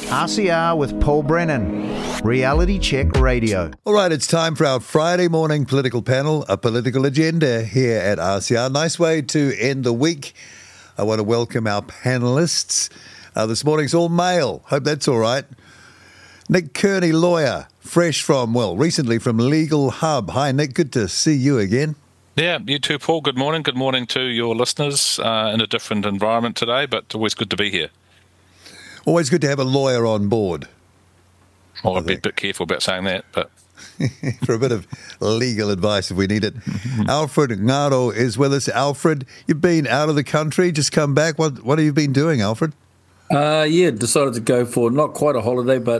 RCR with Paul Brennan, Reality Check Radio. All right, it's time for our Friday morning political panel, a political agenda here at RCR. Nice way to end the week. I want to welcome our panellists. This morning's all male. Hope that's all right. Nick Kearney, lawyer, recently from Legal Hub. Hi, Nick. Good to see you again. Yeah, you too, Paul. Good morning. Good morning to your listeners in a different environment today, but always good to be here. Always good to have a lawyer on board. Well, I'd be a bit careful about saying that, but... for a bit of legal advice if we need it. Alfred Ngaro is with us. Alfred, you've been out of the country, just come back. What have you been doing, Alfred? Decided to go for not quite a holiday, but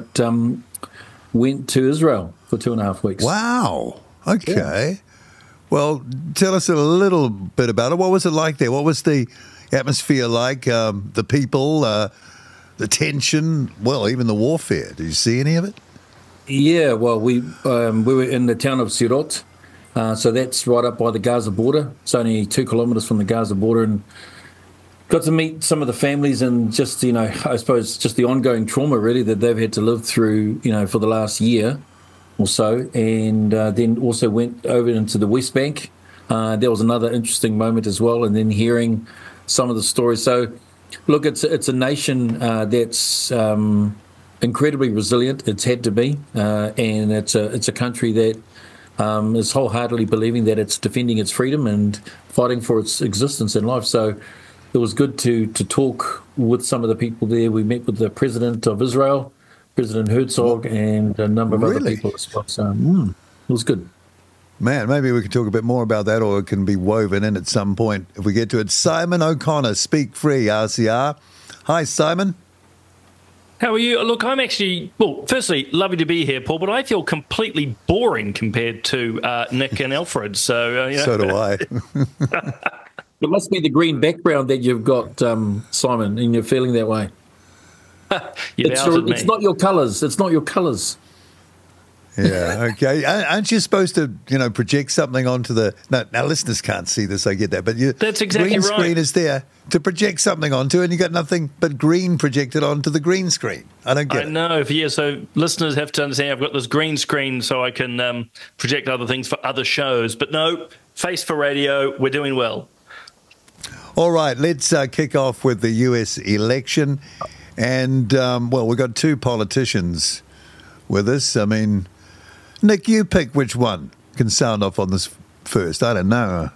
went to Israel for 2.5 weeks. Wow. Okay. Yeah. Well, tell us a little bit about it. What was it like there? What was the atmosphere like? The people, the tension, well, even the warfare. Did you see any of it? Yeah, well, we were in the town of Sderot, so that's right up by the Gaza border. It's only 2 kilometres from the Gaza border, and got to meet some of the families and just, I suppose just the ongoing trauma really that they've had to live through, for the last year or so, and then also went over into the West Bank. There was another interesting moment as well, and then hearing some of the stories. So, look, it's a nation that's incredibly resilient. It's had to be, and it's a country that is wholeheartedly believing that it's defending its freedom and fighting for its existence in life. So it was good to talk with some of the people there. We met with the President of Israel, President Herzog, and a number of other people as well. So it was good. Man, maybe we could talk a bit more about that, or it can be woven in at some point if we get to it. Simon O'Connor, Speak Free, RCR. Hi, Simon. How are you? Look, I'm actually, firstly, lovely to be here, Paul, but I feel completely boring compared to Nick and Alfred. So, So do I. It must be the green background that you've got, Simon, and you're feeling that way. It's not your colours. It's not your colours. Yeah, okay. Aren't you supposed to, project something onto the... Now, listeners can't see this, I get that, but that's exactly green right. Screen is there to project something onto, and you got nothing but green projected onto the green screen. I don't get it. I know. Yeah, so listeners have to understand I've got this green screen so I can project other things for other shows. But no, Face for Radio, we're doing well. All right, let's kick off with the US election. And, we've got two politicians with us. I mean... Nick, you pick which one can sound off on this first. I don't know.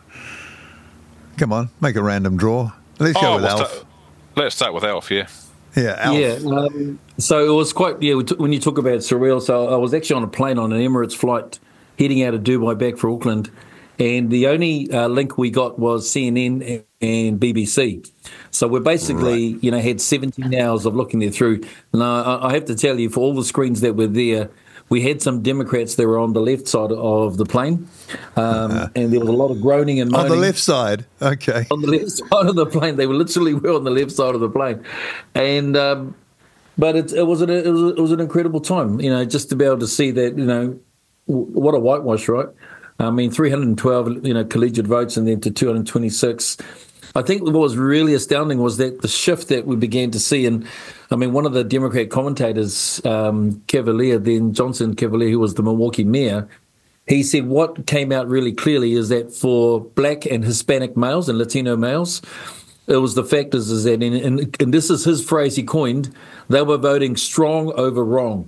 Come on, make a random draw. Let's go with Alf. Let's start with Alf, yeah. Yeah, Alf. Yeah, so it was quite, when you talk about surreal, so I was actually on a plane on an Emirates flight heading out of Dubai back for Auckland, and the only link we got was CNN and BBC. So we're basically, had 17 hours of looking there through. Now, I have to tell you, for all the screens that were there, we had some Democrats that were on the left side of the plane, and there was a lot of groaning and moaning. On the left side? Okay. On the left side of the plane. They were literally on the left side of the plane. And but it was an incredible time, just to be able to see that, what a whitewash, right? I mean, 312, collegiate votes and then to 226. I think what was really astounding was that the shift that we began to see, and I mean, one of the Democrat commentators, Cavalier, then Johnson Cavalier, who was the Milwaukee mayor, he said what came out really clearly is that for black and Hispanic males and Latino males, it was the fact is that, and this is his phrase he coined, they were voting strong over wrong.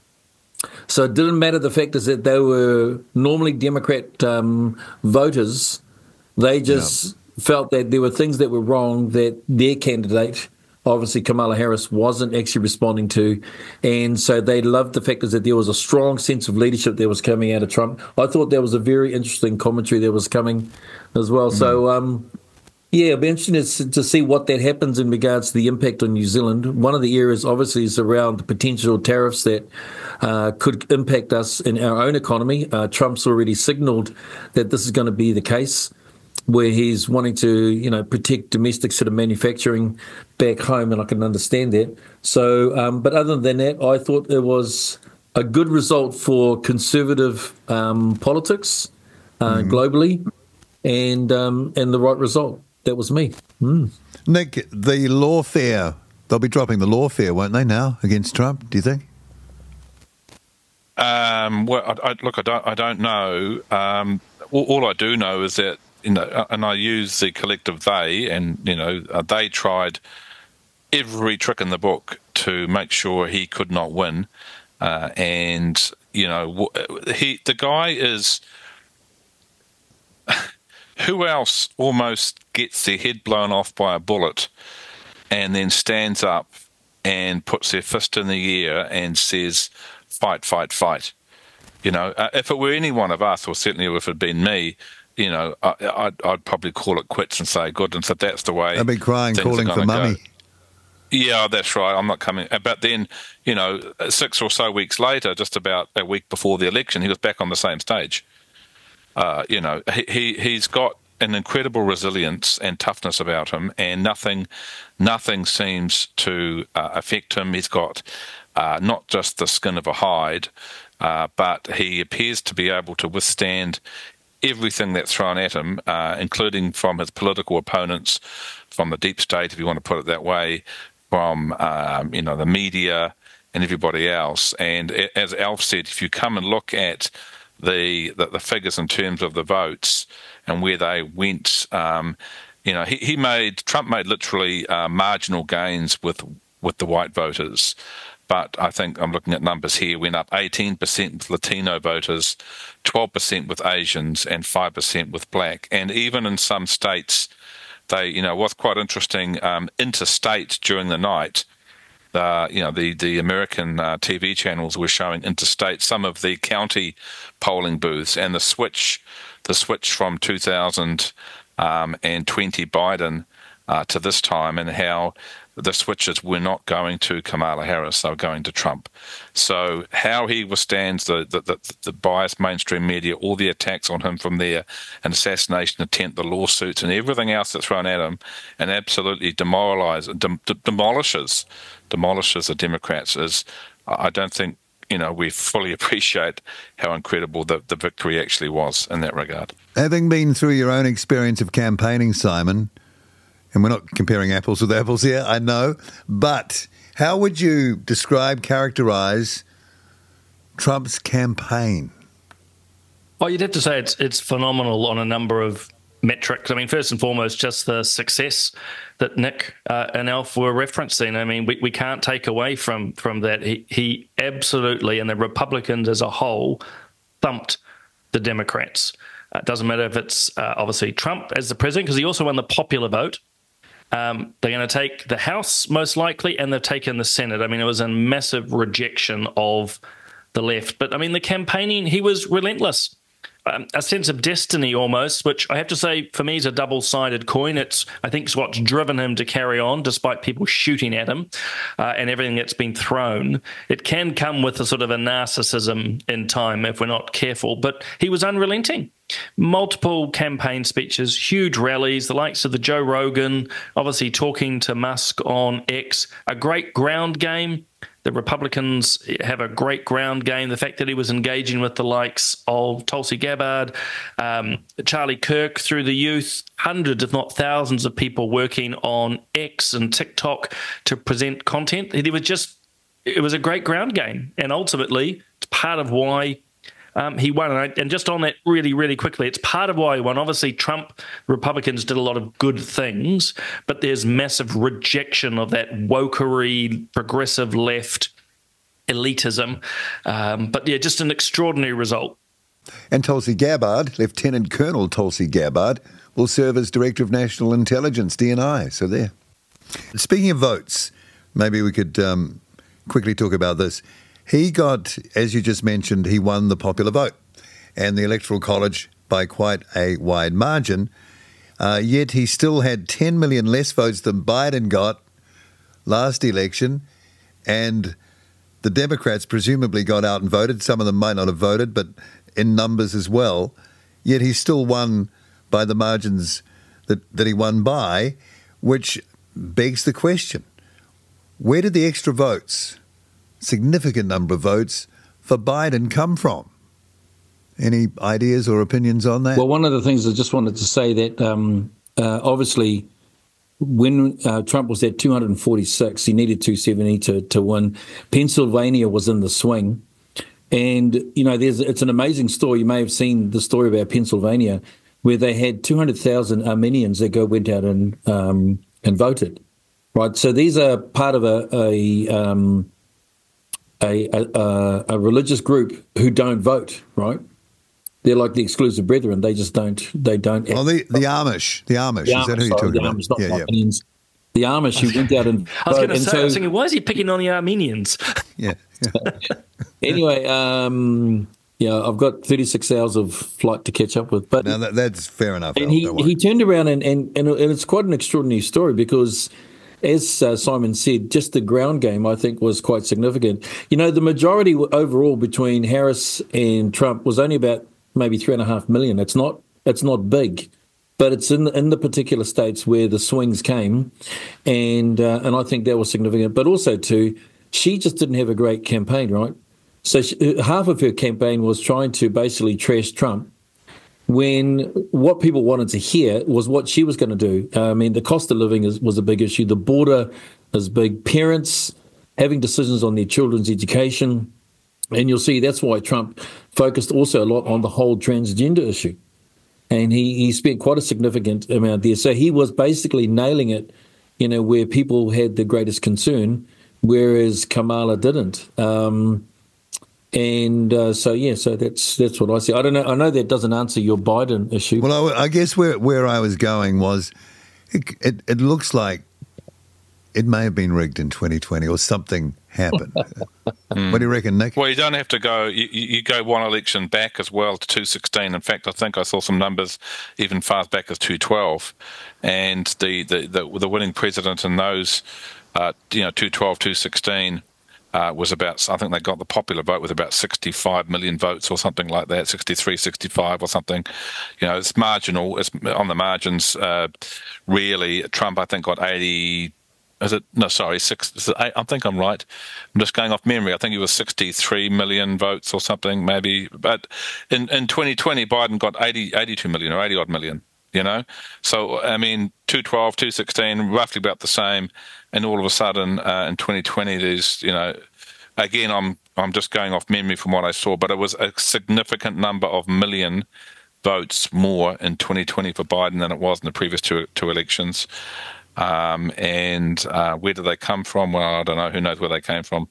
So it didn't matter the fact is that they were normally Democrat voters, they just... felt that there were things that were wrong that their candidate, obviously Kamala Harris, wasn't actually responding to. And so they loved the fact is that there was a strong sense of leadership that was coming out of Trump. I thought there was a very interesting commentary that was coming as well. So, it'll be interesting to see what that happens in regards to the impact on New Zealand. One of the areas, obviously, is around the potential tariffs that could impact us in our own economy. Trump's already signalled that this is going to be the case, where he's wanting to, protect domestic sort of manufacturing back home, and I can understand that. So, but other than that, I thought it was a good result for conservative politics globally, and the right result. That was me. Nick, the lawfare They'll be dropping the lawfare, won't they, now, against Trump, do you think? Well, I don't know. All I do know is that, and I use the collective they, and, they tried every trick in the book to make sure he could not win. And, the guy is... Who else almost gets their head blown off by a bullet and then stands up and puts their fist in the air and says, fight, fight, fight? If it were any one of us, or certainly if it had been me, I'd probably call it quits and say, goodness, if that's the way. I'd be crying, calling for mummy. Go. Yeah, that's right. I'm not coming. But then, 6 or so weeks later, just about a week before the election, he was back on the same stage. He's got an incredible resilience and toughness about him, and nothing seems to affect him. He's got not just the skin of a hide, but he appears to be able to withstand everything that's thrown at him, including from his political opponents, from the deep state, if you want to put it that way, from the media and everybody else. And as Alf said, if you come and look at the figures in terms of the votes and where they went, Trump made literally marginal gains with the white voters. But I think I'm looking at numbers here, went up 18% with Latino voters, 12% with Asians, and 5% with black. And even in some states, they, what's quite interesting, interstate during the night, the American TV channels were showing interstate, some of the county polling booths, and the switch from 2020 Biden to this time, and how the switches were not going to Kamala Harris, they were going to Trump. So how he withstands the biased mainstream media, all the attacks on him from there, an assassination attempt, the lawsuits, and everything else that's thrown at him, and absolutely demolishes the Democrats, is, I don't think, we fully appreciate how incredible the victory actually was in that regard. Having been through your own experience of campaigning, Simon, and we're not comparing apples with apples here, I know, but how would you characterise Trump's campaign? Well, you'd have to say it's phenomenal on a number of metrics. I mean, first and foremost, just the success that Nick and Alf were referencing. I mean, we can't take away from that. He absolutely, and the Republicans as a whole, thumped the Democrats. It doesn't matter if it's obviously Trump as the president, because he also won the popular vote. They're going to take the House, most likely, and they've taken the Senate. I mean, it was a massive rejection of the left. But, I mean, the campaigning, he was relentless. A sense of destiny almost, which I have to say for me is a double-sided coin. I think it's what's driven him to carry on despite people shooting at him and everything that's been thrown. It can come with a sort of a narcissism in time if we're not careful, but he was unrelenting. Multiple campaign speeches, huge rallies, the likes of the Joe Rogan, obviously talking to Musk on X, a great ground game. The Republicans have a great ground game. The fact that he was engaging with the likes of Tulsi Gabbard, Charlie Kirk through the youth, hundreds, if not thousands of people working on X and TikTok to present content. It was a great ground game. And ultimately, it's part of why he won. And just on that really, really quickly, it's part of why he won. Obviously, Trump, Republicans did a lot of good things, but there's massive rejection of that wokery, progressive left elitism. But yeah, just an extraordinary result. And Tulsi Gabbard, Lieutenant Colonel Tulsi Gabbard, will serve as Director of National Intelligence, DNI. So there. Speaking of votes, maybe we could quickly talk about this. He got, as you just mentioned, he won the popular vote and the Electoral College by quite a wide margin, yet he still had 10 million less votes than Biden got last election, and the Democrats presumably got out and voted. Some of them might not have voted, but in numbers as well, yet he still won by the margins that he won by, which begs the question, where did the extra votes, significant number of votes for Biden, come from? Any ideas or opinions on that? Well, one of the things I just wanted to say that obviously when Trump was at 246, he needed 270 to win. Pennsylvania was in the swing. And, it's an amazing story. You may have seen the story about Pennsylvania, where they had 200,000 Armenians that went out and voted, right? So these are part of a religious group who don't vote, right? They're like the exclusive brethren. They just don't. They don't. Well, the Amish. The Amish. Is that who you're talking about? Amish, not Armenians. The Amish who went out and I was going to say, I was thinking, why is he picking on the Armenians? Yeah. Anyway, I've got 36 hours of flight to catch up with. But no, that's fair enough. And he turned around and it's quite an extraordinary story because, as Simon said, just the ground game, I think, was quite significant. The majority overall between Harris and Trump was only about maybe 3.5 million. It's not big. But it's in the particular states where the swings came, and I think that was significant. But also, too, she just didn't have a great campaign, right? So half of her campaign was trying to basically trash Trump, when what people wanted to hear was what she was going to do. I mean, the cost of living was a big issue. The border is big. Parents having decisions on their children's education. And you'll see that's why Trump focused also a lot on the whole transgender issue. And he spent quite a significant amount there. So he was basically nailing it, where people had the greatest concern, whereas Kamala didn't. So that's what I see. I don't know. I know that doesn't answer your Biden issue. Well, I guess where I was going was it looks like it may have been rigged in 2020 or something happened. What do you reckon, Nick? Well, you don't have to go. You go one election back as well to 2016. In fact, I think I saw some numbers even far back as 2012, and the winning president in those, 2012, 2016. Was about, I think they got the popular vote with about 65 million votes or something like that, 63, 65 or something. It's marginal. It's on the margins. Really, Trump, I think, got 80. Is it? No, sorry, 6. I think I'm right. I'm just going off memory. I think it was 63 million votes or something, maybe. But in 2020, Biden got 82 million or 80 odd million. So I mean, 2012, 2016, roughly about the same, and all of a sudden in 2020, there's again, I'm just going off memory from what I saw, but it was a significant number of million votes more in 2020 for Biden than it was in the previous two elections. And where do they come from? Well, I don't know. Who knows where they came from?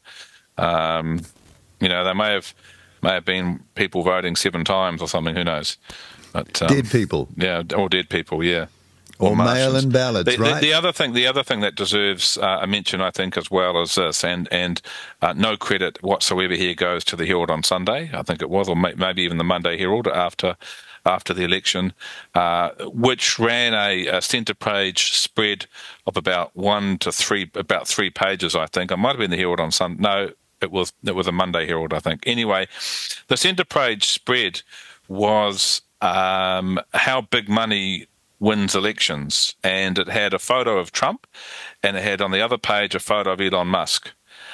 They may have been people voting 7 times or something. Who knows? But, dead people. Yeah, or dead people, yeah. Or mail-in ballots, right? The other thing that deserves a mention, I think, as well as this, and no credit whatsoever here goes to the Herald on Sunday, I think it was, or maybe even the Monday Herald after the election, which ran a centre page spread of about 1 to 3, about 3 pages, I think. It might have been the Herald on Sunday. No, it was a Monday Herald, I think. Anyway, the centre page spread was how big money wins elections, and it had a photo of Trump, and it had on the other page a photo of Elon Musk,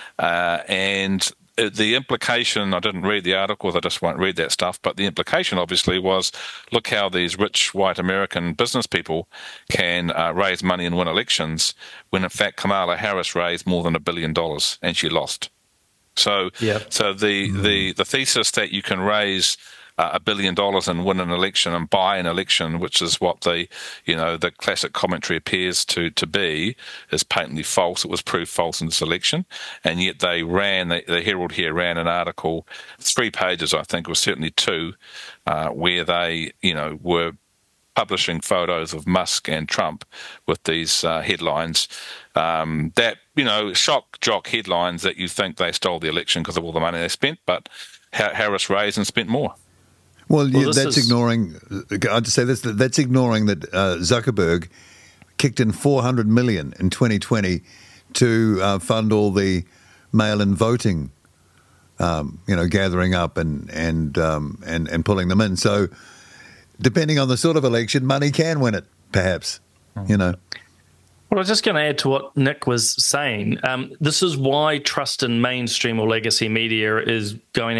and the implication, I didn't read the articles, I just won't read that stuff, but the implication obviously was, look how these rich white American business people can raise money and win elections, when in fact Kamala Harris raised more than $1 billion and she lost. So the thesis that you can raise $1 billion and win an election and buy an election, which is what the classic commentary appears to be, is patently false. It was proved false in this election, and yet they ran, the Herald here ran an article, 3 pages, I think it was certainly 2, where they were publishing photos of Musk and Trump with these headlines that shock jock headlines that you think they stole the election because of all the money they spent, but Harris raised and spent more. Well, that's ignoring. I'd say that's ignoring that Zuckerberg kicked in $400 million in 2020 to fund all the mail-in voting, gathering up and pulling them in. So, depending on the sort of election, money can win it, perhaps. Well, I was just going to add to what Nick was saying. This is why trust in mainstream or legacy media is going out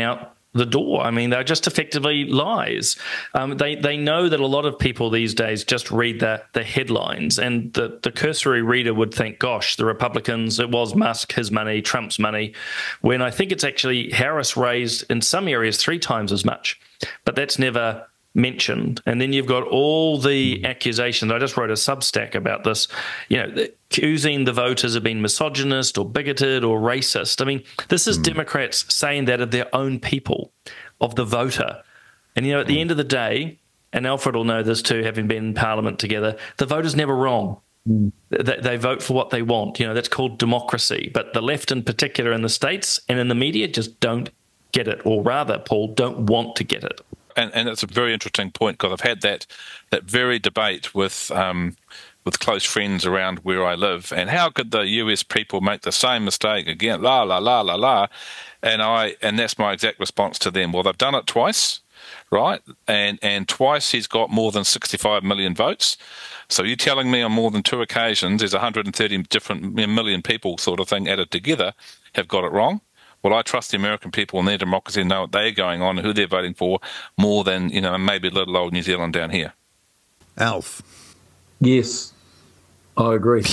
the door. I mean, they're just effectively lies. They know that a lot of people these days just read the headlines, and the cursory reader would think, gosh, the Republicans, it was Musk, his money, Trump's money, when I think it's actually Harris raised in some areas 3 times as much. But that's never mentioned. And then you've got all the accusations. I just wrote a Substack about this, accusing the voters of being misogynist or bigoted or racist. I mean, this is Democrats saying that of their own people, of the voter. And, at the end of the day, and Alfred will know this too, having been in Parliament together, the voter's never wrong. They vote for what they want. That's called democracy. But the left in particular in the States and in the media just don't get it, or rather, Paul, don't want to get it. And it's a very interesting point, because I've had that very debate with close friends around where I live. And how could the US people make the same mistake again? La la la la la. And that's my exact response to them. Well, they've done it twice, right? And twice he's got more than 65 million votes. So you're telling me on more than 2 occasions, there's 130 different million people, sort of thing, added together, have got it wrong? Well, I trust the American people and their democracy know what they're going on and who they're voting for more than, maybe little old New Zealand down here. Alf. Yes, I agree.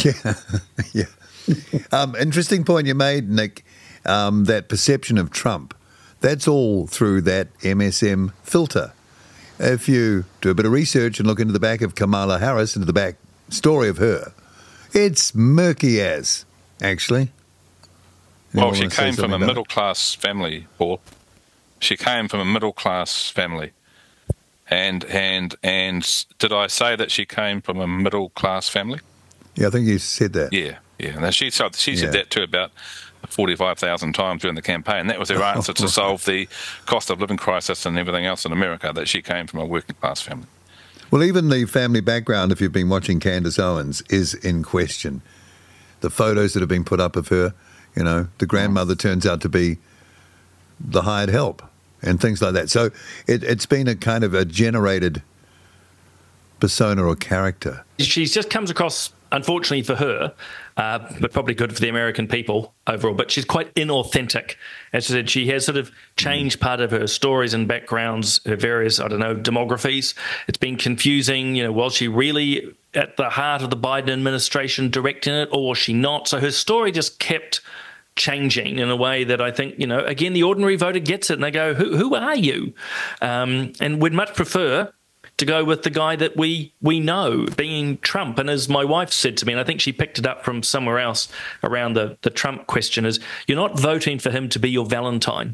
Yeah. Interesting point you made, Nick, that perception of Trump. That's all through that MSM filter. If you do a bit of research and look into the back of Kamala Harris, into the back story of her, it's murky as, actually. Well, she came from a middle-class family, Paul. She came from a middle-class family. And did I say that she came from a middle-class family? Yeah, I think you said that. Yeah. Now, she said that too about 45,000 times during the campaign. That was her answer to solve the cost of living crisis and everything else in America, that she came from a working-class family. Well, even the family background, if you've been watching Candace Owens, is in question. The photos that have been put up of her, the grandmother turns out to be the hired help and things like that. So it's been a kind of a generated persona or character. She just comes across, unfortunately for her, but probably good for the American people overall, but she's quite inauthentic. As I said, she has sort of changed part of her stories and backgrounds, her various, demographies. It's been confusing, was she really at the heart of the Biden administration directing it, or was she not? So her story just kept changing in a way that I think, again, the ordinary voter gets it and they go, who are you? And we'd much prefer to go with the guy that we know, being Trump. And as my wife said to me, and I think she picked it up from somewhere else around the Trump question, is you're not voting for him to be your Valentine.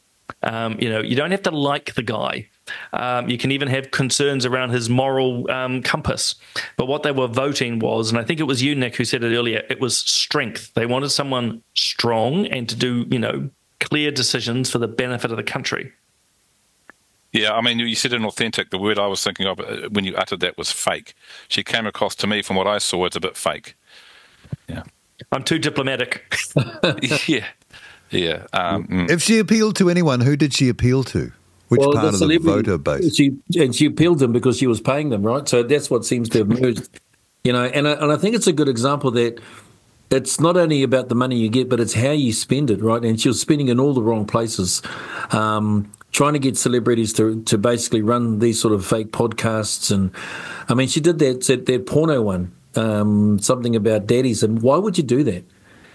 You don't have to like the guy. You can even have concerns around his moral compass. But what they were voting was, and I think it was you, Nick, who said it earlier, it was strength. They wanted someone strong and to do, clear decisions for the benefit of the country. Yeah, I mean, you said inauthentic. The word I was thinking of when you uttered that was fake. She came across to me, from what I saw, it's a bit fake. Yeah. I'm too diplomatic. Yeah. If she appealed to anyone, who did she appeal to? Which part of the voter base? She appealed them because she was paying them, right? So that's what seems to have merged, and I think it's a good example that it's not only about the money you get, but it's how you spend it, right? And she was spending in all the wrong places, trying to get celebrities to basically run these sort of fake podcasts. And I mean, she did that porno one, something about daddies. And why would you do that?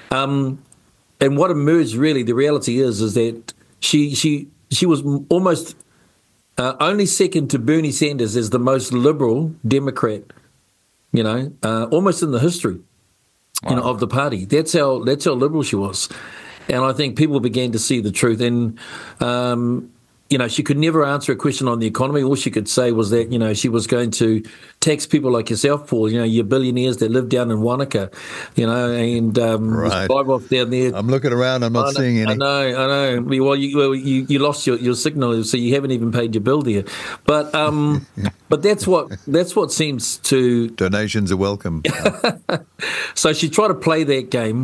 And what emerged, really, the reality is that she was almost only second to Bernie Sanders as the most liberal Democrat, almost in the history, of the party. That's how liberal she was. And I think people began to see the truth. And, she could never answer a question on the economy. All she could say was that, she was going to tax people like yourself, Paul, your billionaires that live down in Wanaka, and right. drive off down there. I'm looking around. I'm not seeing any. I know. Well, you lost your signal, so you haven't even paid your bill there. But but that's what seems to... Donations are welcome. So she tried to play that game.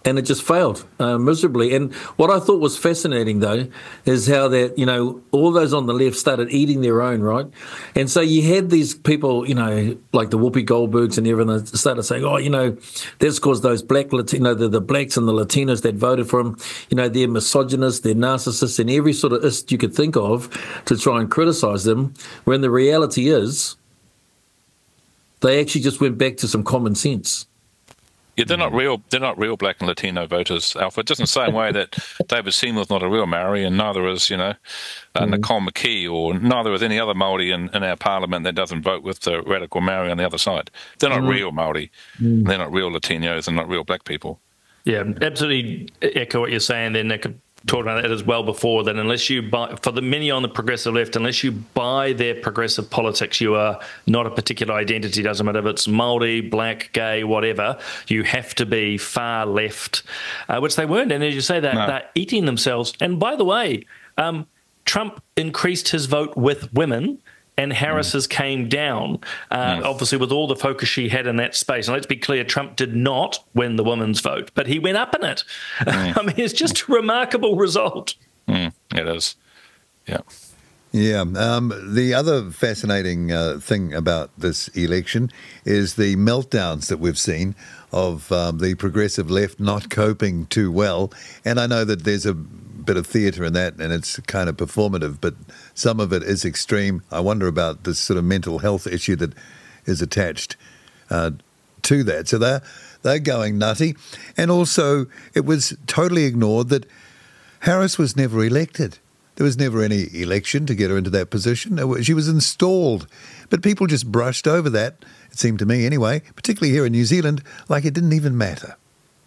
and it just failed miserably. And what I thought was fascinating, though, is how that, all those on the left started eating their own, right? And so you had these people, like the Whoopi Goldbergs and everyone that started saying, that's because those black, the blacks and the Latinos that voted for him, they're misogynists, they're narcissists, and every sort of ist you could think of to try and criticize them, when the reality is they actually just went back to some common sense. Yeah, they're not real. They're not real black and Latino voters, Alfred. Just in the same way that David Seymour's not a real Maori, and neither is Nicole McKee, or neither is any other Maori in our parliament that doesn't vote with the radical Maori on the other side. They're not real Maori. They're not real Latinos, and not real black people. Yeah, absolutely echo what you're saying there, Nick. Talked about that as well before, that unless you buy, for the many on the progressive left, unless you buy their progressive politics, you are not a particular identity. Doesn't matter if it's Māori, black, gay, whatever. You have to be far left, which they weren't. And as you say, they're eating themselves. And by the way, Trump increased his vote with women, and Harris's came down, obviously with all the focus she had in that space. And let's be clear, Trump did not win the women's vote, but he went up in it. I mean, it's just a remarkable result. It is, yeah. Yeah. The other fascinating thing about this election is the meltdowns that we've seen of the progressive left not coping too well. And I know that there's a bit of theatre in that, and it's kind of performative, but some of it is extreme. I wonder about this sort of mental health issue that is attached to that. So they're going nutty. And also, it was totally ignored that Harris was never elected. There was never any election to get her into that position. She was installed. But people just brushed over that, it seemed to me anyway, particularly here in New Zealand, like it didn't even matter.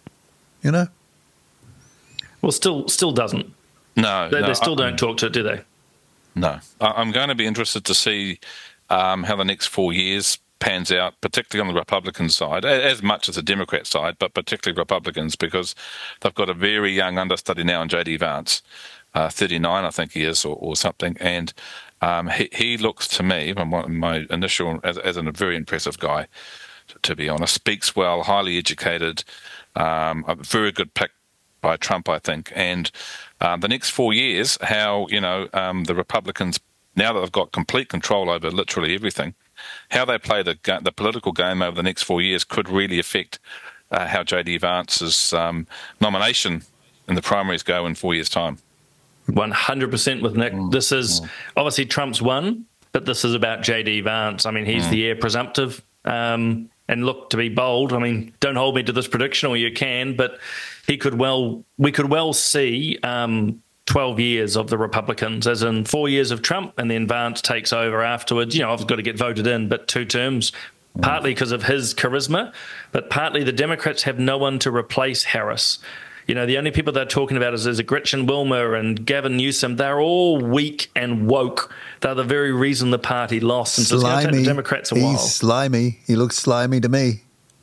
Well, still doesn't. No. They still don't talk to it, do they? No. I'm going to be interested to see how the next 4 years pans out, particularly on the Republican side, as much as the Democrat side, but particularly Republicans, because they've got a very young understudy now in J.D. Vance, 39, I think he is, or something. And he looks to me, my initial, as a very impressive guy, to be honest, speaks well, highly educated, a very good pick by Trump, I think. And the next 4 years, how, the Republicans, now that they've got complete control over literally everything, how they play the political game over the next 4 years could really affect how J.D. Vance's nomination in the primaries go in 4 years' time. 100% with Nick. This is obviously Trump's won, but this is about J.D. Vance. I mean, he's the heir presumptive. And look, to be bold, I mean, don't hold me to this prediction, or you can, but we could well see 12 years of the Republicans, as in 4 years of Trump, and then Vance takes over afterwards. I've got to get voted in, but 2 terms, partly because of his charisma, but partly the Democrats have no one to replace Harris. The only people they're talking about is Gretchen Wilmer and Gavin Newsom. They're all weak and woke. They're the very reason the party lost. And so it's going to take the Democrats a while. He's slimy. He looks slimy to me.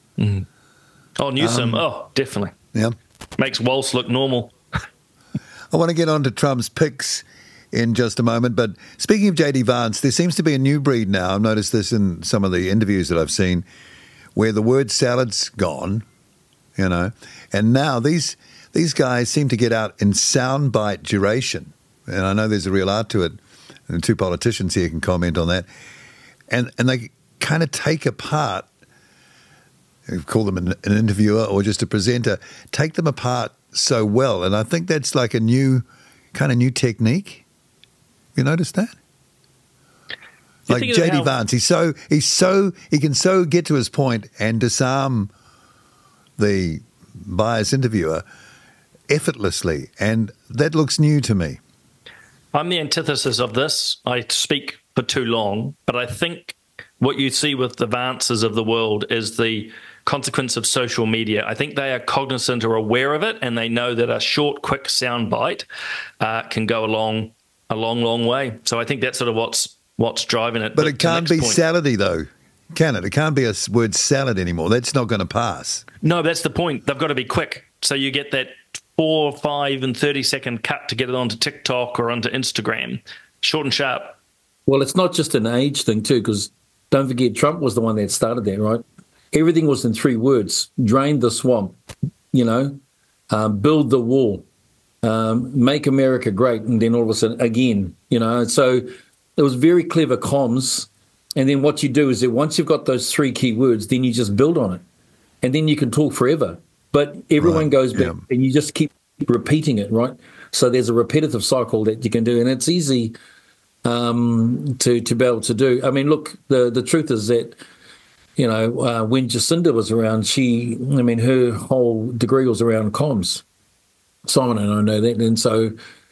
Oh, Newsom. Definitely. Yeah. Makes Walsh look normal. I want to get on to Trump's picks in just a moment. But speaking of J.D. Vance, there seems to be a new breed now. I've noticed this in some of the interviews that I've seen, where the word salad's gone, and now these guys seem to get out in soundbite duration. And I know there's a real art to it. And 2 politicians here can comment on that. And they kind of take apart, call them an interviewer or just a presenter, take them apart so well. And I think that's like a new technique. You noticed that? Like J.D. Vance, he can so get to his point and disarm the biased interviewer effortlessly, and that looks new to me. I'm the antithesis of this. I speak for too long, but I think what you see with the Vances of the world is the consequence of social media. I think they are cognizant or aware of it, and they know that a short, quick soundbite can go a long way. So I think that's sort of what's driving it. But it can't be salady, though, can it? It can't be a word salad anymore. That's not going to pass. No, that's the point. They've got to be quick. So you get that 4, 5, and 30-second cut to get it onto TikTok or onto Instagram. Short and sharp. Well, it's not just an age thing, too, because don't forget, Trump was the one that started that, right? Everything was in 3 words. Drain the swamp, build the wall, make America great, and then all of a sudden again, So it was very clever comms. And then what you do is that once you've got those three key words, then you just build on it, and then you can talk forever. But everyone goes back, and you just keep repeating it, right? So there's a repetitive cycle that you can do, and it's easy to be able to do. I mean, look, the truth is that, when Jacinda was around, her whole degree was around comms. Simon and I know that. And so,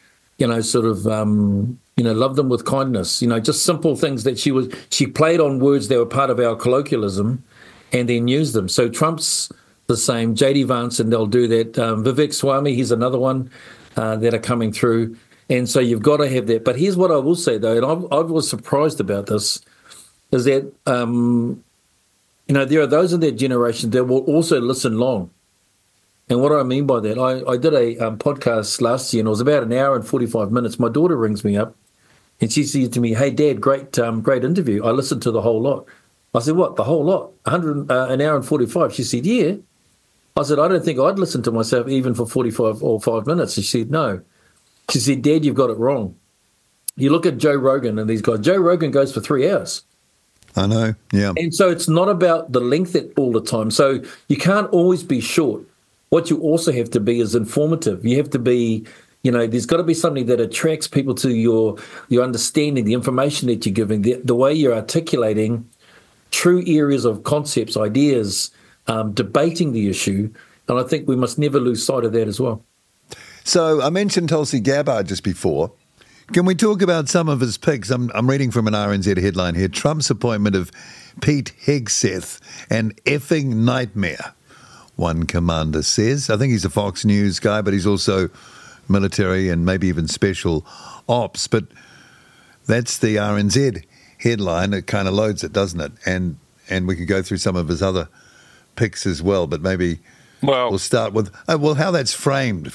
love them with kindness, just simple things that she played on words that were part of our colloquialism and then used them. So Trump's the same. J.D. Vance, and they'll do that. Vivek Swami, he's another one that are coming through. And so you've got to have that. But here's what I will say, though, and I was surprised about this, is that, there are those in that generation that will also listen long. And what do I mean by that? I did a podcast last year, and it was about an hour and 45 minutes. My daughter rings me up, and she said to me, "Hey, Dad, great interview. I listened to the whole lot." I said, "What, the whole lot? An hour and 45? She said, "Yeah." I said, "I don't think I'd listen to myself even for 45 or 5 minutes." She said, "No." She said, "Dad, you've got it wrong. You look at Joe Rogan and these guys. Joe Rogan goes for 3 hours." I know, yeah. And so it's not about the length all the time. So you can't always be short. What you also have to be is informative. You have to be, there's got to be something that attracts people to your understanding, the information that you're giving, the way you're articulating true areas of concepts, ideas, debating the issue. And I think we must never lose sight of that as well. So I mentioned Tulsi Gabbard just before. Can we talk about some of his picks? I'm reading from an RNZ headline here. Trump's appointment of Pete Hegseth, an effing nightmare, one commander says. I think he's a Fox News guy, but he's also military and maybe even special ops. But that's the RNZ headline. It kind of loads it, doesn't it? And we could go through some of his other picks as well, but maybe we'll start with how that's framed.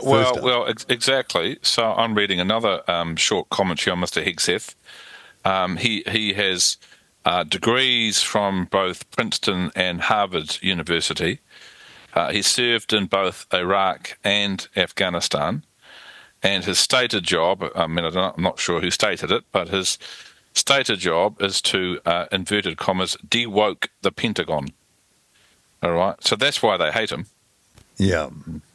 Exactly. So I'm reading another short commentary on Mr. Hegseth. He has degrees from both Princeton and Harvard University. He served in both Iraq and Afghanistan, and his stated job, I'm not sure who stated it, but his stated job is to, inverted commas, de-woke the Pentagon. All right? So that's why they hate him. Yeah.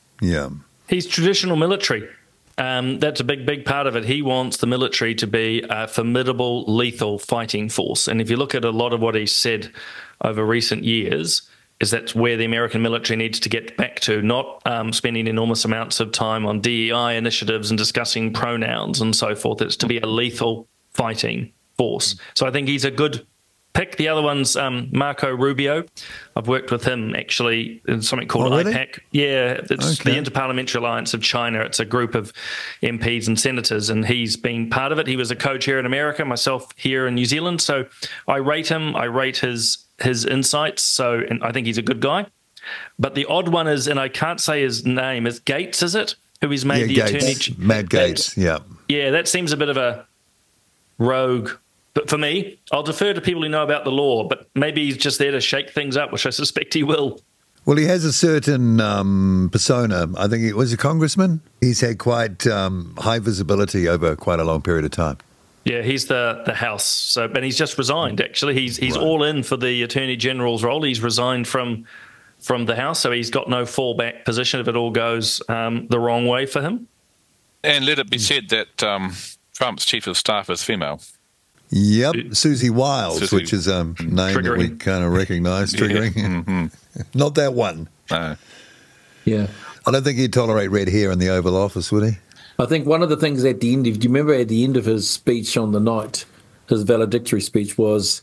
He's traditional military. That's a big part of it. He wants the military to be a formidable, lethal fighting force. And if you look at a lot of what he's said over recent years, is that's where the American military needs to get back to, not spending enormous amounts of time on DEI initiatives and discussing pronouns and so forth. It's to be a lethal fighting force. So I think he's a good pick. The other one's Marco Rubio. I've worked with him actually in something called IPAC. Yeah, it's the Interparliamentary Alliance of China. It's a group of MPs and senators, and he's been part of it. He was a co-chair in America, myself here in New Zealand. So I rate him. I rate his insights. And I think he's a good guy. But the odd one is, and I can't say his name, is Gates, is it? Who he's made the Gates. Matt Gates, yeah. Yeah, that seems a bit of a rogue. But for me, I'll defer to people who know about the law, but maybe he's just there to shake things up, which I suspect he will. Well, he has a certain persona. I think he was a congressman. He's had quite high visibility over quite a long period of time. Yeah, he's the House. And he's just resigned, actually. He's all in for the Attorney General's role. He's resigned from the House, so he's got no fallback position if it all goes the wrong way for him. And let it be said that Trump's chief of staff is female. Yep, Susie Wiles, which is a name that we kind of recognise. Triggering. Yeah. Mm-hmm. Not that one. No. Yeah. I don't think he'd tolerate red hair in the Oval Office, would he? I think one of the things at the end, do you remember at the end of his speech on the night, his valedictory speech was,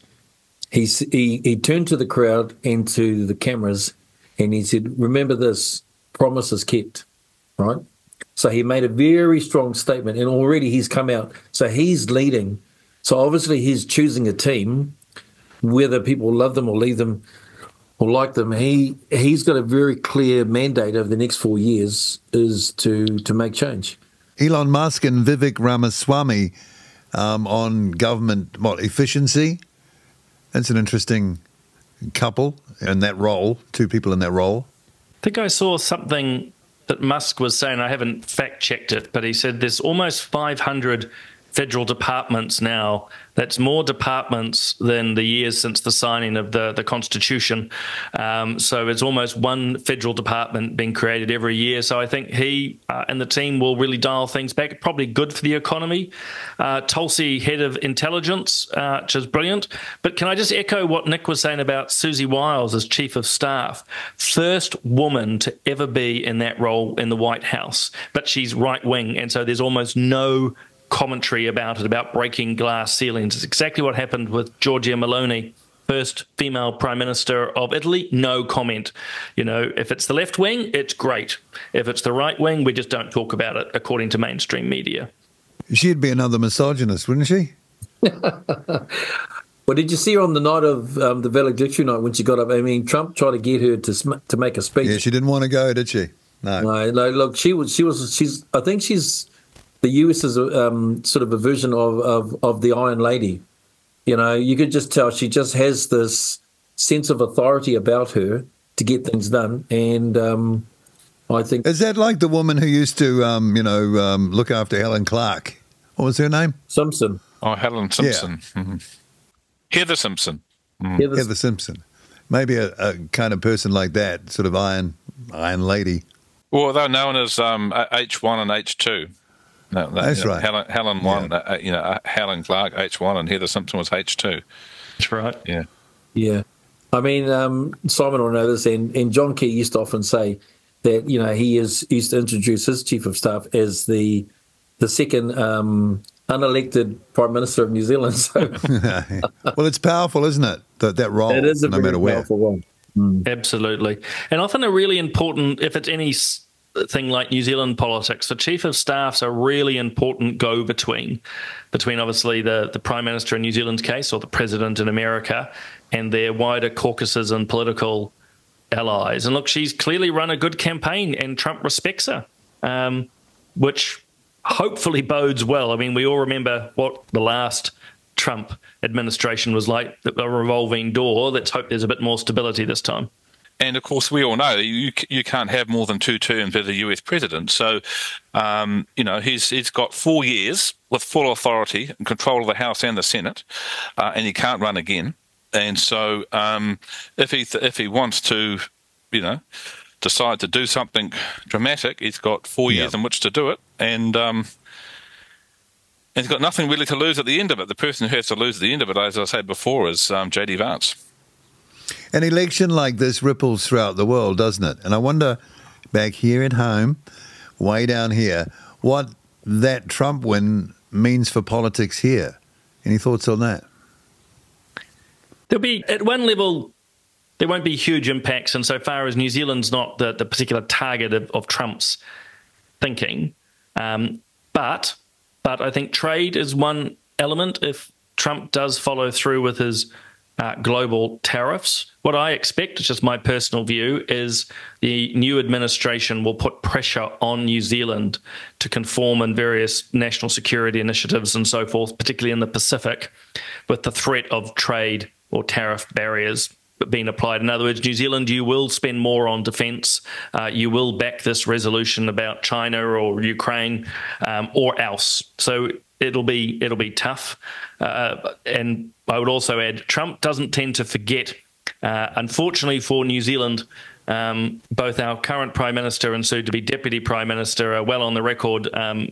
he turned to the crowd and to the cameras and he said, "Remember this, promises kept," right? So he made a very strong statement and already he's come out. So he's leading. So obviously he's choosing a team, whether people love them or leave them or like them. He's got a very clear mandate over the next 4 years is to make change. Elon Musk and Vivek Ramaswamy on government efficiency. That's an interesting couple in that role, two people in that role. I think I saw something that Musk was saying, I haven't fact-checked it, but he said there's almost 500 federal departments now. That's more departments than the years since the signing of the Constitution. So it's almost one federal department being created every year. So I think he and the team will really dial things back. Probably good for the economy. Tulsi, head of intelligence, which is brilliant. But can I just echo what Nick was saying about Susie Wiles as chief of staff? First woman to ever be in that role in the White House. But she's right-wing, and so there's almost no commentary about it, about breaking glass ceilings. It's exactly what happened with Giorgia Meloni, first female prime minister of Italy. No comment. You know, if it's the left wing, it's great. If it's the right wing, we just don't talk about it, according to mainstream media. She'd be another misogynist, wouldn't she? Well, did you see her on the night of the valedictory night when she got up? I mean, Trump tried to get her to make a speech. Yeah, she didn't want to go, did she? No. No, look, she's. I think she's. The US is sort of a version of the Iron Lady. You know, you could just tell she just has this sense of authority about her to get things done. And I think... Is that like the woman who used to, look after Helen Clark? What was her name? Simpson. Oh, Helen Simpson. Yeah. Mm-hmm. Heather Simpson. Heather Simpson. Maybe a kind of person like that, sort of Iron Lady. Well, they're known as H1 and H2. No, that's right. Helen won, Helen Clark, H1, and Heather Simpson was H2. That's right. Yeah. Yeah. I mean, Simon will know this, and John Key used to often say that, you know, he used to introduce his chief of staff as the second unelected Prime Minister of New Zealand. So. Well, it's powerful, isn't it? That role, it is a no matter where. powerful role. Mm. Absolutely. And often a really important, if it's any thing like New Zealand politics, the chief of staff's a really important go-between obviously the Prime Minister in New Zealand's case, or the President in America, and their wider caucuses and political allies. And look, she's clearly run a good campaign, and Trump respects her, which hopefully bodes well. I mean, we all remember what the last Trump administration was like, a revolving door. Let's hope there's a bit more stability this time. And, of course, we all know you can't have more than 2 terms as a US president. So, he's got 4 years with full authority and control of the House and the Senate, and he can't run again. And so if he wants to, decide to do something dramatic, he's got 4 years in which to do it. And he's got nothing really to lose at the end of it. The person who has to lose at the end of it, as I said before, is J.D. Vance. An election like this ripples throughout the world, doesn't it? And I wonder, back here at home, way down here, what that Trump win means for politics here. Any thoughts on that? There'll be, at one level, there won't be huge impacts insofar as New Zealand's not the particular target of Trump's thinking. But I think trade is one element. If Trump does follow through with his global tariffs, what I expect, it's just my personal view, is the new administration will put pressure on New Zealand to conform in various national security initiatives and so forth, particularly in the Pacific, with the threat of trade or tariff barriers being applied. In other words, New Zealand, you will spend more on defence. You will back this resolution about China or Ukraine or else. So it'll be tough. And I would also add, Trump doesn't tend to forget. Unfortunately for New Zealand, both our current Prime Minister and soon-to-be Deputy Prime Minister are well on the record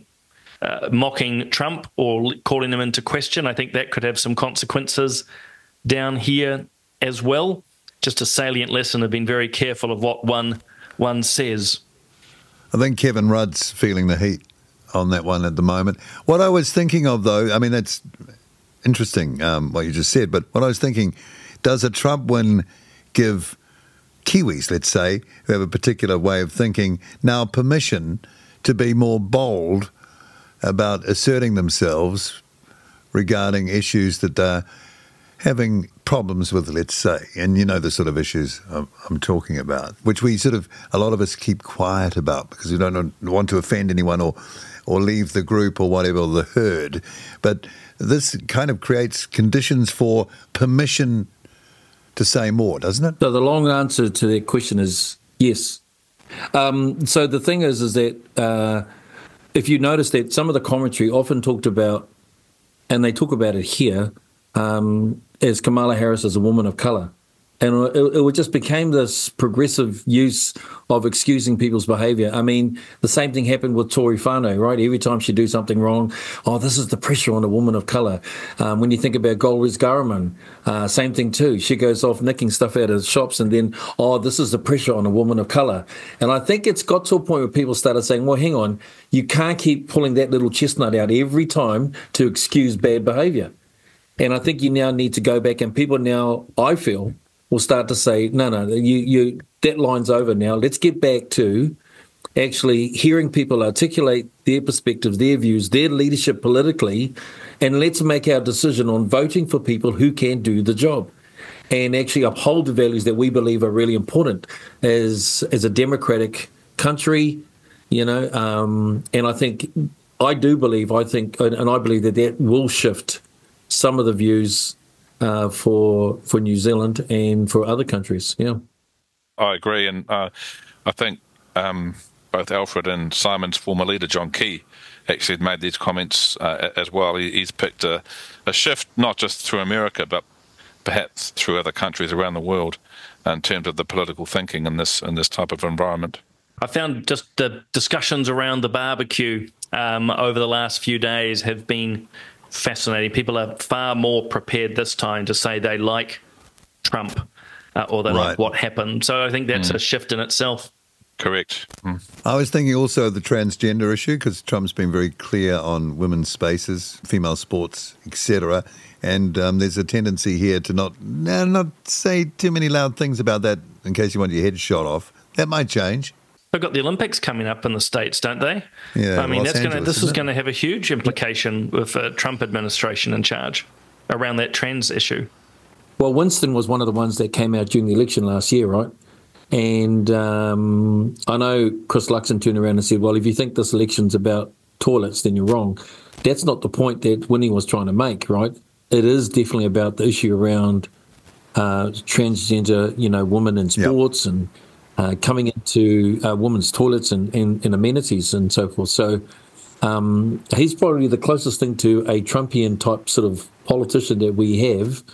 mocking Trump or calling him into question. I think that could have some consequences down here as well. Just a salient lesson of being very careful of what one says. I think Kevin Rudd's feeling the heat on that one at the moment. What I was thinking of, though, I mean, that's interesting what you just said, but what I was thinking, does a Trump win give Kiwis, let's say, who have a particular way of thinking, now permission to be more bold about asserting themselves regarding issues that they're having problems with, let's say, and you know the sort of issues I'm talking about, which we sort of, a lot of us keep quiet about because we don't want to offend anyone or leave the group or whatever, or the herd. But this kind of creates conditions for permission to say more, doesn't it? So the long answer to that question is yes. So the thing is that if you notice that some of the commentary often talked about, and they talk about it here, as Kamala Harris as a woman of colour. And it just became this progressive use of excusing people's behaviour. I mean, the same thing happened with Tory Whanau, right? Every time she do something wrong, this is the pressure on a woman of colour. When you think about Golriz Ghahraman, same thing too. She goes off nicking stuff out of shops and then, this is the pressure on a woman of colour. And I think it's got to a point where people started saying, well, hang on, you can't keep pulling that little chestnut out every time to excuse bad behaviour. And I think you now need to go back, and people now, I feel, will start to say, no, you that line's over now. Let's get back to actually hearing people articulate their perspectives, their views, their leadership politically, and let's make our decision on voting for people who can do the job and actually uphold the values that we believe are really important as a democratic country, and I think, and I believe that will shift some of the views for New Zealand and for other countries. Yeah, I agree, and I think both Alfred and Simon's former leader John Key actually had made these comments as well. He's picked a shift not just through America, but perhaps through other countries around the world in terms of the political thinking in this type of environment. I found just the discussions around the barbecue over the last few days have been fascinating. People are far more prepared this time to say they like Trump or they like what happened. So I think that's a shift in itself. Correct. I was thinking also of the transgender issue, because Trump's been very clear on women's spaces, female sports, etc. And there's a tendency here to not say too many loud things about that in case you want your head shot off. That might change. They've got the Olympics coming up in the States, don't they? Yeah, I mean, this is going to have a huge implication with a Trump administration in charge around that trans issue. Well, Winston was one of the ones that came out during the election last year, right? And I know Chris Luxon turned around and said, well, if you think this election's about toilets, then you're wrong. That's not the point that Winnie was trying to make, right? It is definitely about the issue around transgender, women in sports and coming into women's toilets and amenities and so forth. So he's probably the closest thing to a Trumpian type sort of politician that we have,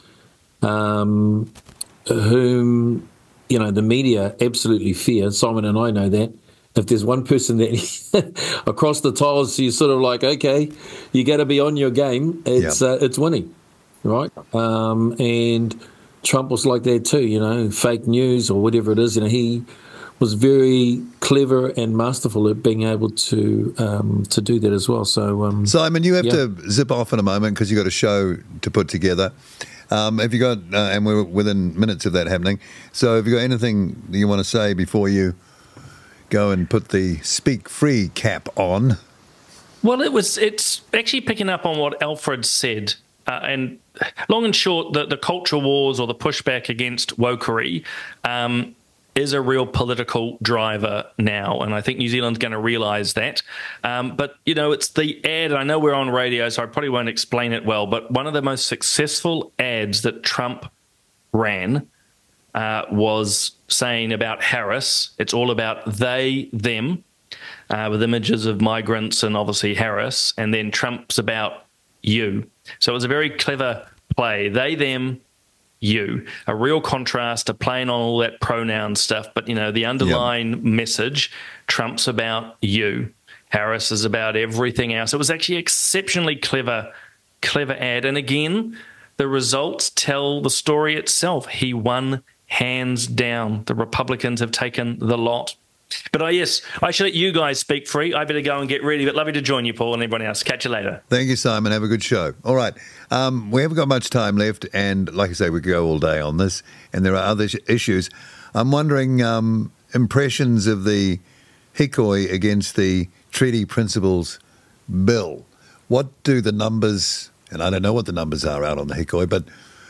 whom, the media absolutely fear. Simon and I know that. If there's one person that across the tiles, you're sort of like, okay, you got to be on your game. It's Winnie, right? And Trump was like that too, fake news or whatever it is. He was very clever and masterful at being able to do that as well. So, Simon, you have to zip off in a moment because you've got a show to put together. Have you got, and we're within minutes of that happening, so have you got anything that you want to say before you go and put the Speak Free cap on? Well, it's actually picking up on what Alfred said. And long and short, the culture wars or the pushback against wokery is a real political driver now. And I think New Zealand's going to realise that. But, it's the ad. I know we're on radio, so I probably won't explain it well. But one of the most successful ads that Trump ran was saying about Harris. It's all about they, them, with images of migrants and obviously Harris. And then Trump's about you. So it was a very clever play. They, them, you. A real contrast to playing on all that pronoun stuff. But, the underlying message, Trump's about you. Harris is about everything else. It was actually exceptionally clever ad. And again, the results tell the story itself. He won hands down. The Republicans have taken the lot. But yes, I should let you guys speak free. I better go and get ready, but lovely to join you, Paul, and everyone else. Catch you later. Thank you, Simon. Have a good show. All right. We haven't got much time left, and like I say, we could go all day on this, and there are other issues. I'm wondering impressions of the hikoi against the Treaty Principles Bill. What do the numbers, and I don't know what the numbers are out on the hikoi, but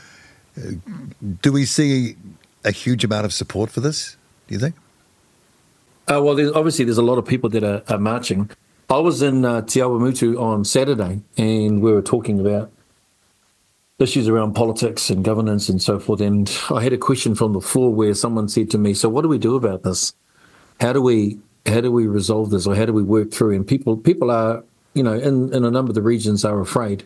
do we see a huge amount of support for this, do you think? Well, there's a lot of people that are marching. I was in Te Awamutu on Saturday, and we were talking about issues around politics and governance and so forth. And I had a question from the floor where someone said to me, so what do we do about this? how do we resolve this, or how do we work through? And people are, in a number of the regions are afraid,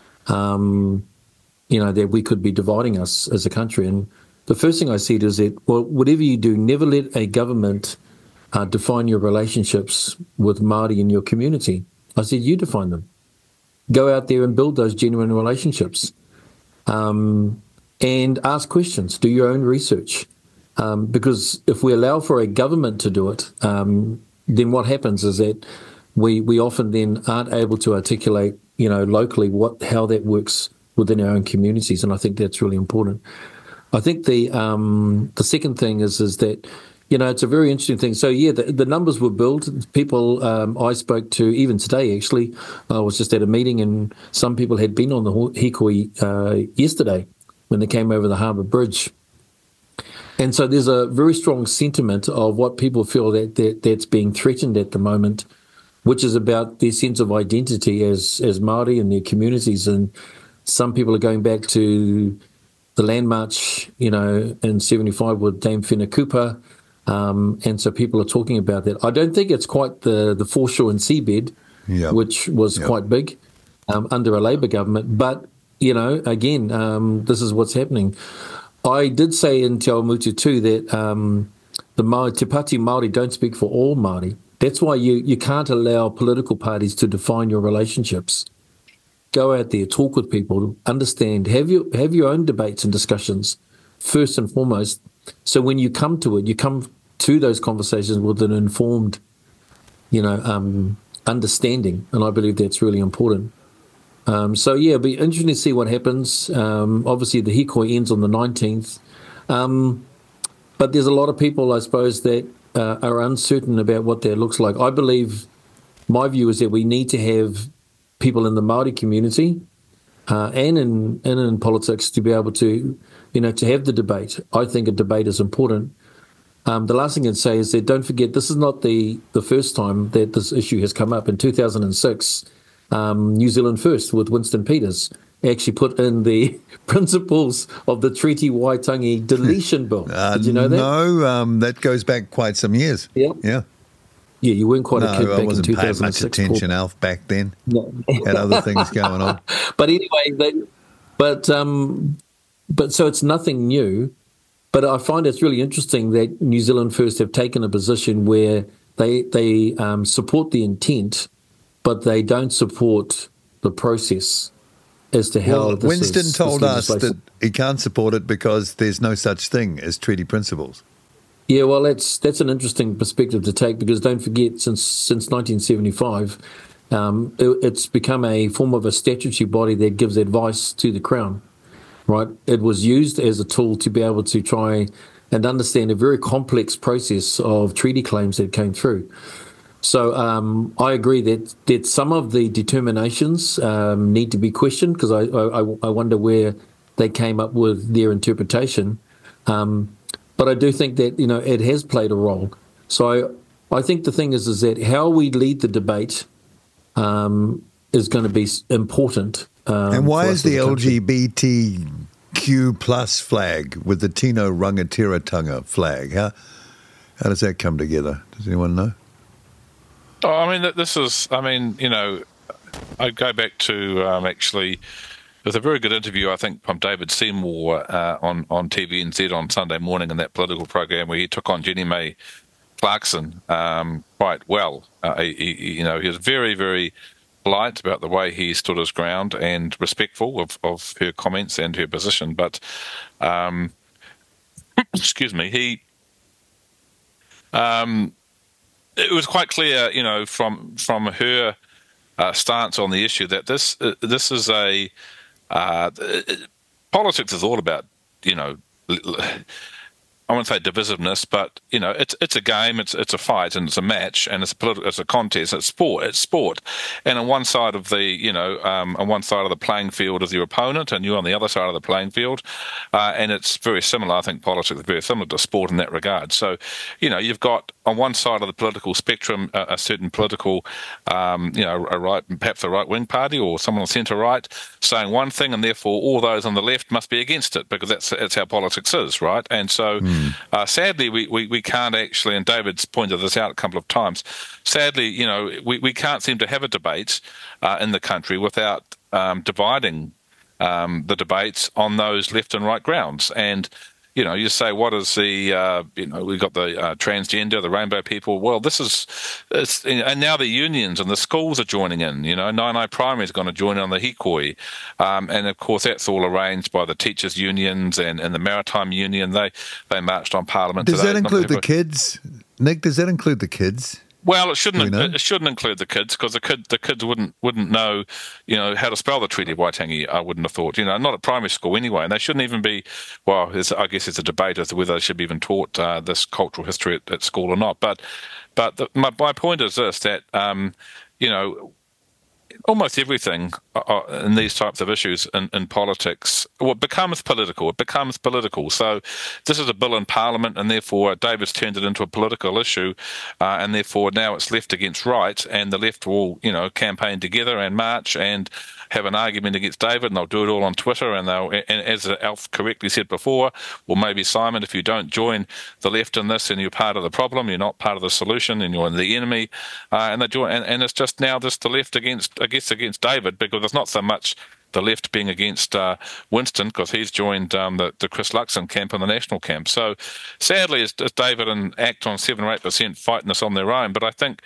that we could be dividing us as a country. And the first thing I said is that, well, whatever you do, never let a government define your relationships with Māori in your community. I said, you define them. Go out there and build those genuine relationships, and ask questions. Do your own research. Because if we allow for a government to do it, then what happens is that we often then aren't able to articulate, locally how that works within our own communities, and I think that's really important. I think the second thing is that, it's a very interesting thing. So yeah, the numbers were built. People I spoke to, even today actually, I was just at a meeting, and some people had been on the Hikoi yesterday when they came over the Harbour Bridge. And so there's a very strong sentiment of what people feel that's being threatened at the moment, which is about their sense of identity as Māori in their communities. And some people are going back to the Land March, in 75 with Dame Whenekupa. And so people are talking about that. I don't think it's quite the foreshore and seabed, which was quite big under a Labour government. But, again, this is what's happening. I did say in Te Awamutu too that the Māori, Te Pāti Māori don't speak for all Māori. That's why you can't allow political parties to define your relationships. Go out there, talk with people, understand, have your own debates and discussions first and foremost. So when you come to it, you come to those conversations with an informed, understanding, and I believe that's really important. So yeah, it'll be interesting to see what happens. Obviously, the Hikoi ends on the 19th, but there's a lot of people, I suppose, that are uncertain about what that looks like. I believe, my view is that we need to have people in the Māori community and in politics to be able to, to have the debate. I think a debate is important. The last thing I'd say is that don't forget, this is not the first time that this issue has come up. In 2006, New Zealand First with Winston Peters actually put in the principles of the Treaty Waitangi deletion bill. Did you know that? No, that goes back quite some years. Yeah, you weren't quite a kid back in 2006. I wasn't paying much attention, Alf, back then. No. Had other things going on. But anyway, but so it's nothing new. But I find it's really interesting that New Zealand First have taken a position where they support the intent, but they don't support the process as to how this Winston told us that he can't support it because there's no such thing as treaty principles. Yeah, well, that's an interesting perspective to take, because don't forget, since 1975, it's become a form of a statutory body that gives advice to the Crown, right? It was used as a tool to be able to try and understand a very complex process of treaty claims that came through. So I agree that some of the determinations need to be questioned, because I wonder where they came up with their interpretation. But I do think that, it has played a role. So I think the thing is that how we lead the debate is going to be important. And why is the LGBTQ plus flag with the Tino Rangatiratanga flag? How does that come together? Does anyone know? Oh, I mean, I'd go back to actually, there's a very good interview, I think, from David Seymour on TVNZ on Sunday morning in that political program, where he took on Jenny May Clarkson quite well. He was very, very polite about the way he stood his ground and respectful of her comments and her position. But, excuse me, it was quite clear, from her stance on the issue that this is a politics is all about, I won't say divisiveness, but it's a game, it's a fight, and it's a match, and it's a contest, it's sport, and on one side of the on one side of the playing field is your opponent, and you're on the other side of the playing field, and it's very similar. I think politics is very similar to sport in that regard. So, you've got on one side of the political spectrum, a certain political, a right, perhaps a right-wing party or someone on centre-right saying one thing, and therefore all those on the left must be against it, because that's how politics is, right? And so, sadly, we can't actually, and David's pointed this out a couple of times, sadly, we can't seem to have a debate in the country without dividing the debates on those left and right grounds. And you say, what is the, we've got the transgender, the rainbow people. Well, and now the unions and the schools are joining in. Nainai Primary is going to join in on the hikoi. And of course, that's all arranged by the teachers' unions and the Maritime Union. They marched on Parliament today. Does that include the kids? Nick, does that include the kids? Well, it shouldn't. It shouldn't include the kids, because the kids wouldn't know, how to spell the Treaty of Waitangi. I wouldn't have thought, not at primary school anyway, and they shouldn't even be. Well, I guess it's a debate as to whether they should be even taught this cultural history at school or not. But my point is this: that almost everything in these types of issues in politics, it becomes political. It becomes political. So this is a bill in Parliament, and therefore David's turned it into a political issue, and therefore now it's left against right, and the left will, campaign together and march and have an argument against David, and they'll do it all on Twitter, and as Alf correctly said before, well, maybe Simon, if you don't join the left in this, and you're part of the problem, you're not part of the solution, and you're the enemy, and they join, and it's just now just the left against David, because it's not so much the left being against Winston, because he's joined the Chris Luxon camp and the National camp. So sadly, it's David and ACT on 7 or 8% fighting this on their own. But I think,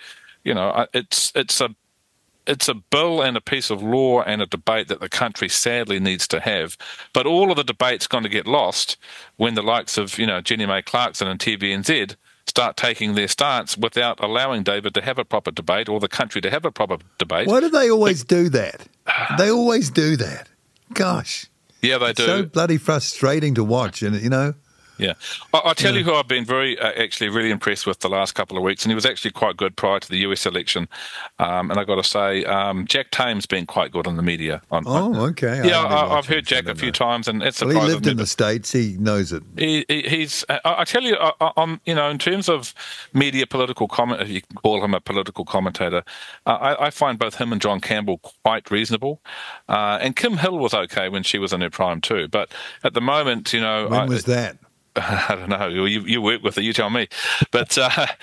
it's a bill and a piece of law and a debate that the country sadly needs to have. But all of the debate's going to get lost when the likes of, Jenny May Clarkson and TVNZ start taking their stance without allowing David to have a proper debate, or the country to have a proper debate. Why do they always do that? They always do that. Gosh. Yeah, they do. So bloody frustrating to watch, and Yeah. I'll tell you who I've been actually really impressed with the last couple of weeks, and he was actually quite good prior to the US election. And I got to say, Jack Tame's been quite good on the media. Okay. Yeah, I've heard Jack a few times, and it's surprising. He lived in the States. He knows it. He's. I tell you, in terms of media political comment, if you can call him a political commentator, I find both him and John Campbell quite reasonable. And Kim Hill was okay when she was in her prime too. But at the moment, when was that? I don't know. You work with it. You tell me. But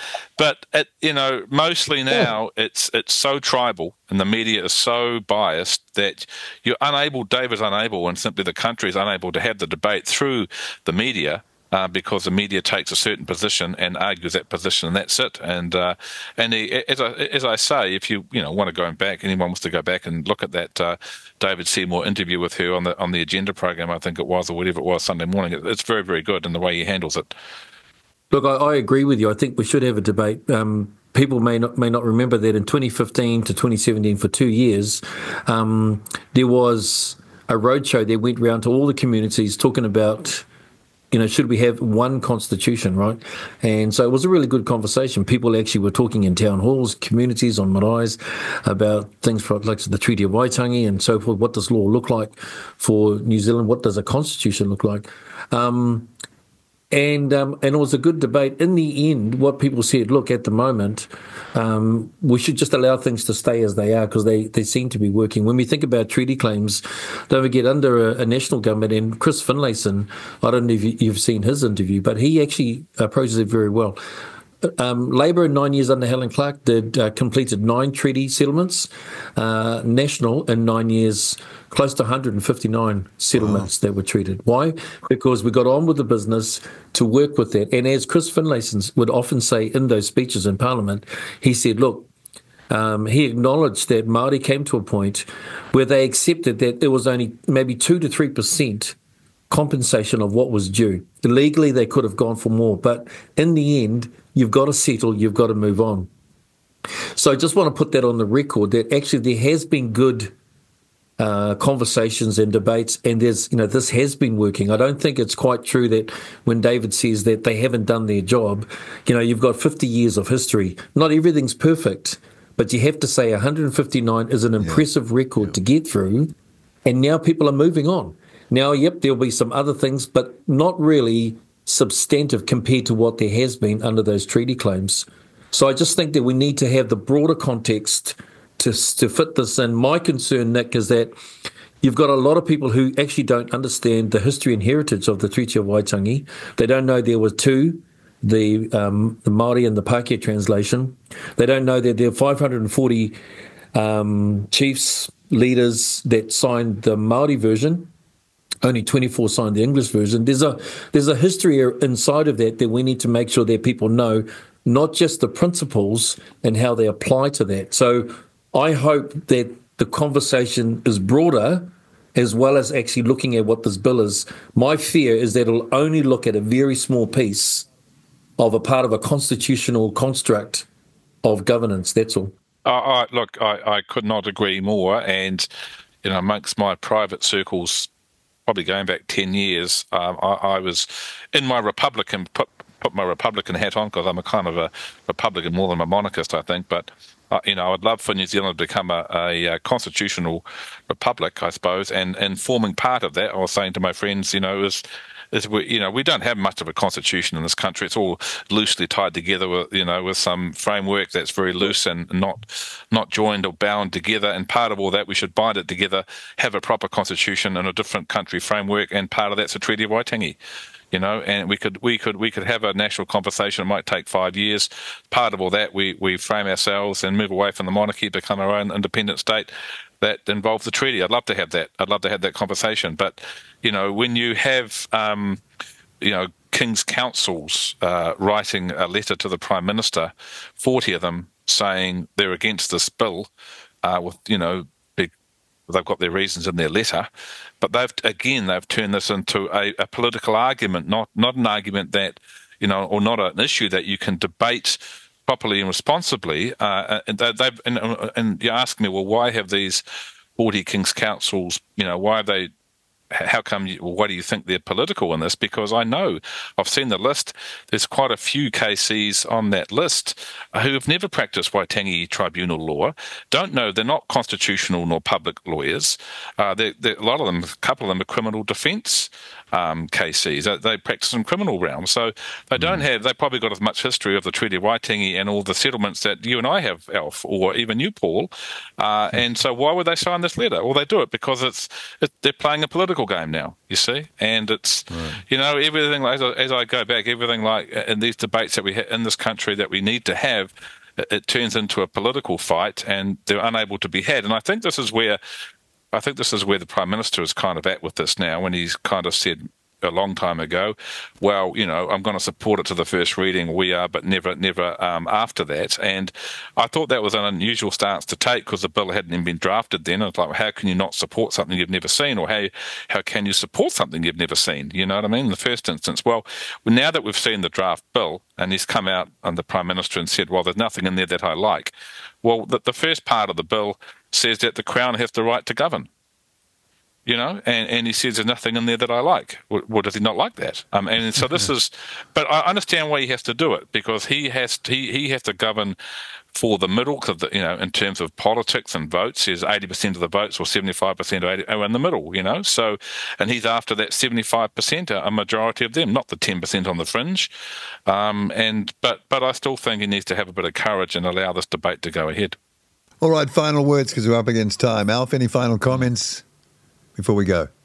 mostly now it's so tribal, and the media is so biased that David's unable, and simply the country is unable to have the debate through the media. Because the media takes a certain position and argues that position, and that's it. And as I say, if you want to go back, anyone wants to go back and look at that David Seymour interview with her on the Agenda program, I think it was, or whatever it was, Sunday morning. It's very, very good in the way he handles it. Look, I agree with you. I think we should have a debate. People may not remember that in 2015 to 2017, for 2 years, there was a roadshow that went round to all the communities talking about, should we have one constitution, right? And so it was a really good conversation. People actually were talking in town halls, communities, on maraes, about things like the Treaty of Waitangi and so forth. What does law look like for New Zealand? What does a constitution look like? And it was a good debate. In the end, what people said, look, at the moment, we should just allow things to stay as they are, because they seem to be working. When we think about treaty claims, don't forget, under a national government, and Chris Finlayson, I don't know if you've seen his interview, but he actually approaches it very well. Labour in 9 years under Helen Clark completed 9 treaty settlements. National in 9 years, close to 159 settlements that were treated. Why? Because we got on with the business to work with that. And as Chris Finlayson would often say in those speeches in Parliament, he said, look, he acknowledged that Māori came to a point where they accepted that there was only maybe 2 to 3% compensation of what was due. Legally, they could have gone for more, but in the end, you've got to settle, you've got to move on. So I just want to put that on the record, that actually there has been good conversations and debates, and there's, this has been working. I don't think it's quite true that when David says that they haven't done their job, you've got 50 years of history. Not everything's perfect, but you have to say 159 is an impressive record to get through, and now people are moving on. Now, there'll be some other things, but not really substantive compared to what there has been under those treaty claims. So I just think that we need to have the broader context to fit this in. My concern, Nick, is that you've got a lot of people who actually don't understand the history and heritage of the Treaty of Waitangi. They don't know there were two, the Māori and the Pākehā translation. They don't know that there are 540 chiefs, leaders that signed the Māori version. Only 24 signed the English version. There's a history inside of that we need to make sure that people know, not just the principles and how they apply to that. So I hope that the conversation is broader, as well as actually looking at what this bill is. My fear is that it'll only look at a very small piece of a part of a constitutional construct of governance. That's all. Look, I could not agree more. And, amongst my private circles, probably going back 10 years, I was in my Republican, put my Republican hat on, because I'm a kind of a Republican more than a monarchist, I think. But, I'd love for New Zealand to become a constitutional republic, I suppose. And forming part of that, I was saying to my friends, is we don't have much of a constitution in this country. It's all loosely tied together with some framework that's very loose and not joined or bound together. And part of all that, we should bind it together, have a proper constitution in a different country framework, and part of that's a Treaty of Waitangi. And we could have a national conversation. It might take 5 years. Part of all that, we frame ourselves and move away from the monarchy, become our own independent state that involves the treaty. I'd love to have that. I'd love to have that conversation. But when you have King's councils writing a letter to the Prime Minister, 40 of them saying they're against this bill, they've got their reasons in their letter, but they've turned this into a political argument, not an argument that, or not an issue that you can debate properly and responsibly. And you ask me, well, why have these 40 King's councils, why have they? How come? Why do you think they're political in this? Because I know, I've seen the list. There's quite a few KCs on that list who have never practiced Waitangi tribunal law. Don't know. They're not constitutional nor public lawyers. A lot of them, a couple of them, are criminal defence KCs. They practice in criminal realm, so they don't have. They probably got as much history of the Treaty of Waitangi and all the settlements that you and I have, Alf, or even you, Paul. And so, why would they sign this letter? Well, they do it because they're playing a political game now, you see, and it's everything like, as I go back, everything like in these debates that we have in this country that we need to have, it turns into a political fight, and they're unable to be had. And I think this is where the Prime Minister is kind of at with this now, when he's kind of said a long time ago, well, I'm going to support it to the first reading, we are, but never after that. And I thought that was an unusual stance to take, because the bill hadn't even been drafted then. It's like, how can you not support something you've never seen, or how can you support something you've never seen? You know what I mean? In the first instance, well, now that we've seen the draft bill, and he's come out, and the Prime Minister, and said, well, there's nothing in there that I like. Well, the first part of the bill says that the Crown has the right to govern. And he says there's nothing in there that I like. Well, does he not like that? And so this is, but I understand why he has to do it, because he has to govern for the middle, because in terms of politics and votes, there's 80% of the votes, or 75% are in the middle. So, and he's after that 75%, a majority of them, not the 10% on the fringe. But I still think he needs to have a bit of courage and allow this debate to go ahead. All right, final words, because we're up against time. Alf, any final comments before we go?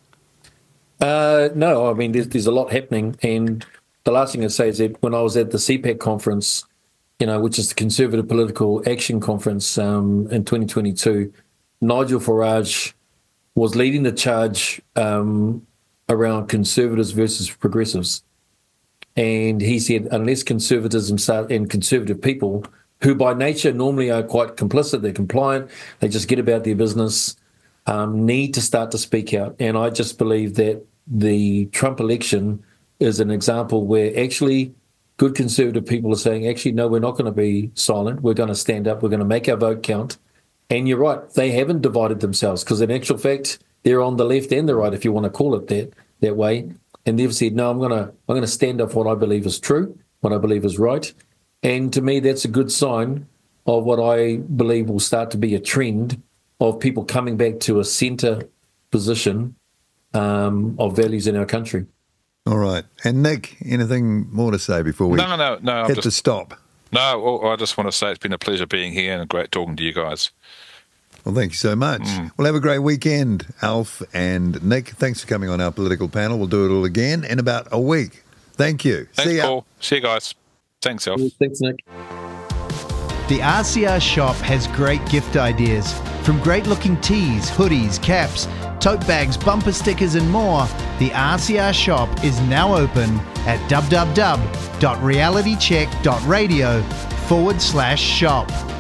No, I mean, there's a lot happening. And the last thing I'd say is that when I was at the CPAC conference, which is the Conservative Political Action Conference in 2022, Nigel Farage was leading the charge around conservatives versus progressives. And he said, unless conservatism and conservative people, who by nature normally are quite complicit, they're compliant, they just get about their business, need to start to speak out. And I just believe that the Trump election is an example where actually good conservative people are saying, actually, no, we're not going to be silent. We're going to stand up. We're going to make our vote count. And you're right, they haven't divided themselves, because in actual fact, they're on the left and the right, if you want to call it that way. And they've said, no, I'm going to stand up for what I believe is true, what I believe is right. And to me, that's a good sign of what I believe will start to be a trend of people coming back to a centre position of values in our country. All right. And Nick, anything more to say before we No. hit the stop? No, I just want to say it's been a pleasure being here and great talking to you guys. Well, thank you so much. Well, have a great weekend, Alf and Nick. Thanks for coming on our political panel. We'll do it all again in about a week. Thank you. Thanks, See ya. Paul. See you guys. Thanks, Alf. Thanks, Nick. The RCR shop has great gift ideas. From great-looking tees, hoodies, caps, tote bags, bumper stickers and more, the RCR shop is now open at www.realitycheck.radio/shop.